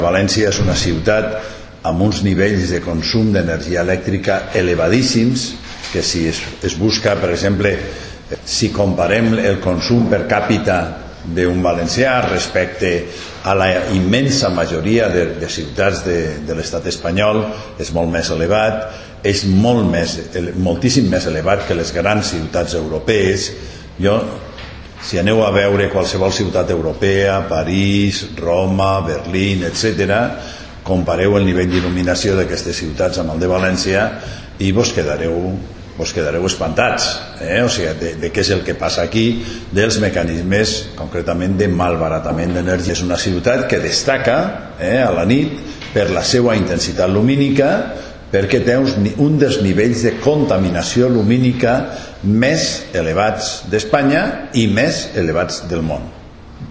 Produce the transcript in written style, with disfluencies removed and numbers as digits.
València és una ciutat amb uns nivells de consum d'energia elèctrica elevadíssims, que si es busca, per exemple, si comparem el consum per càpita d'un valencià respecte a la immensa majoria de ciutats de l'estat espanyol, és molt més elevat, és moltíssim més elevat que les grans ciutats europees. Si aneu a veure qualsevol ciutat europea, París, Roma, Berlín, etc., compareu el nivell d'il·luminació d'aquestes ciutats amb el de València i vos quedareu espantats, o sigui, de què és el que passa aquí, dels mecanismes concretament de malbaratament d'energia. És una ciutat que destaca a la nit per la seva intensitat lumínica, perquè té un dels nivells de contaminació lumínica més elevats d'Espanya i més elevats del món.